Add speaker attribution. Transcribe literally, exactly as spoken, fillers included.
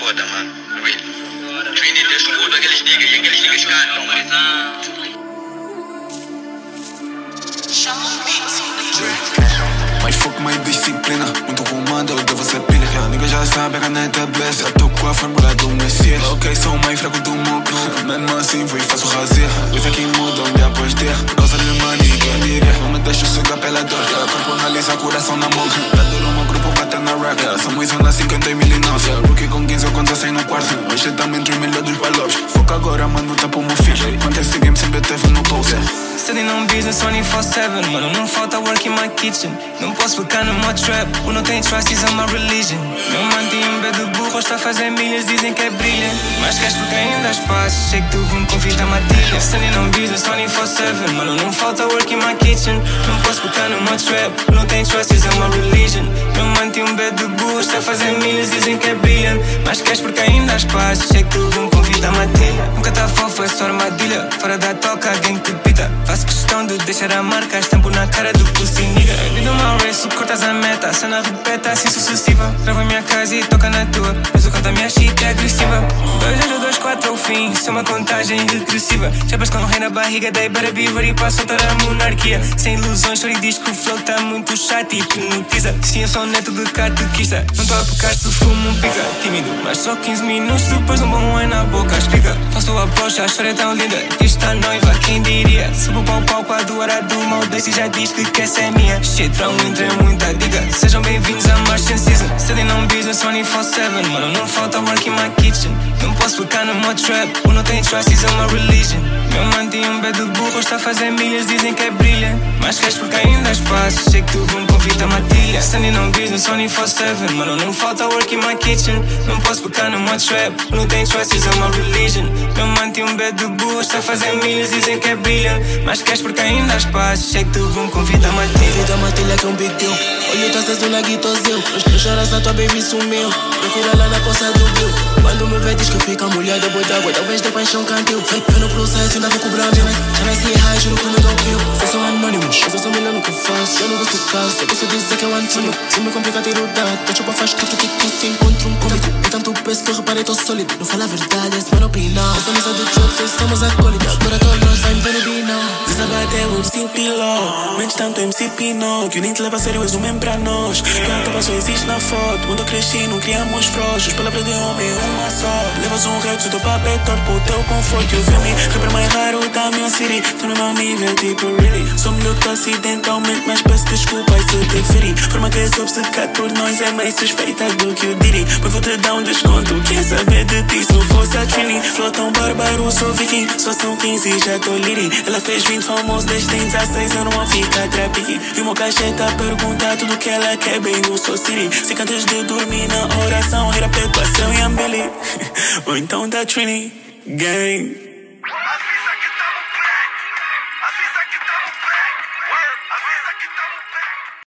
Speaker 1: foda, mano. Real. Trini, eu escuto aqueles niggas e aqueles niggas cantam, mano.
Speaker 2: Mais foco, mais disciplina. Muito comando, eu devo ser pilha. A nigga já sabe, a caneta é bless. Já tô com a fórmula do Messias. Ok, sou o mais fraco do meu clube. Mesmo assim vou e faço razia. Coisa que muda um dia após dia. Por causa de money, quem diria. Não me deixo sugar pela dor. Yeah, corpo analisa, coração na mão. Tá duro o meu grupo bater na rap. Yeah, somos onda cinquenta mil e nove. Yeah, rookie com quinze eu conto sem no quarto. Hoje tamo entre os melhores valores. Foca agora, mano, tá pro meu filho. Quanto esse game sempre teve no pulse.
Speaker 3: Studying on business twenty-four seven. Mano, não falta work in my kitchen. Não posso ficar no meu trap. O não tem trust is on my religion. Meu mano tem um bed de burro, está a fazer milhas, dizem que é brilha. Mas queres porque ainda as fazes. Sei que tu me convida a matilha. Studying on business twenty-four seven. Mano, não falta work in my kitchen. Não posso ficar no meu trap. O não tem trust is on my religion. Meu mano tem um bed de burro, está a fazer milhas, dizem que é brilha. Mas queres porque ainda as fazes. Sei que tu me convida a matilha. Nunca tá fofo, é só armadilha. Fora da toca, alguém que pita. Faço questão de deixar a marca, estampo na cara do pussy nigga. Vida uma race, cortas a meta, a cena repete assim sucessiva. Trava a minha casa e toca na tua, mas o conta a minha shit é agressiva. Dois zero dois quatro é o fim, isso é uma contagem regressiva. Chapas com rei na barriga, daí better be ready para soltar a monarquia. Sem ilusões, sorry diz que o flow tá muito chato e hipnotiza. Sim, eu sou neto de catequista, não tô a pecar se fumo um pica. Tímido, mas só quinze minutos depois um bom wine na boca, explica. Faço a brocha, a história é tão linda, diz tá noiva, quem diria? Subo para o palco a do hora do mal desse já diz que quer ser minha. Shit, trão entra em muita diga. Sejam bem-vindos a Martian Season. Studying on business twenty-four seven. Mano, não falta work in my kitchen. Não posso ficar no meu trap. O não tem trust is on my religion. Meu mano tem um bed de burro, está a fazer milhas, dizem que é brilha. Mas queres porque ainda as fazes. Sei que tu me convida a matilha. Studying on business twenty-four seven. Mano, não falta work in my kitchen. Não posso ficar no meu trap. O não tem trust is on my religion. Meu mano tem um bed de burro, está a fazer milhas, dizem que é brilha. Mas queres porque ainda as pazes. Sei que tu me convida a matilha.
Speaker 4: Vida matilha que é um big deal. Olho tá azul na guitozeu. Os choras a tua baby sumiu. Procura lá na costa do Bill. Quando me vê diz que fica molhada depois de água. Talvez de paixão cantil. Foi no processo ainda vou cobrar minha. Já nasci high, juro que me dou pill. Sou só anônimo, mas eu sou melhor no que faço. Eu não gosto de caso, eu posso dizer que é o Antônio. Se me complica ter o dado, a chupa faz tudo que tu se encontra um cômico. É tanto peso que eu reparei, tô sólido. Não fala a verdade, esse mano opinião. Essa mesa do jogo, vocês somos acólitos. Agora todos nós vai me ver no binão. Desabate o M C Piló. Mente tanto M C Pinóquio. Nem te leva a sério, és um mesmo pra nós. Planta passou, existe na foto. Quando eu cresci, não criamos frouxos. Palavra de homem, uma só. Levas um reto, o teu papel é torto pro teu conforto. Eu filme, rapper mais raro da minha city. Tô no meu nível, tipo really. Sou melhor que acidentalmente, mas peço desculpa e se te feri. Forma que és obcecado por nós é mais suspeita do que o Diddy. Pois vou te dar um desconto, quer saber de ti se não fosse a Trini. Flow tão bárbaro, sou viking. Só são quinze e já tô liri. Ela fez vinte famosos desde tem dezasseis, eu não vou ficar trapique. E o meu cacheta pergunta tudo que ela quer, bem no Soul City. Se cantas de dormir na oração, era perpetuação e ambele. Ou então da Trini Gang.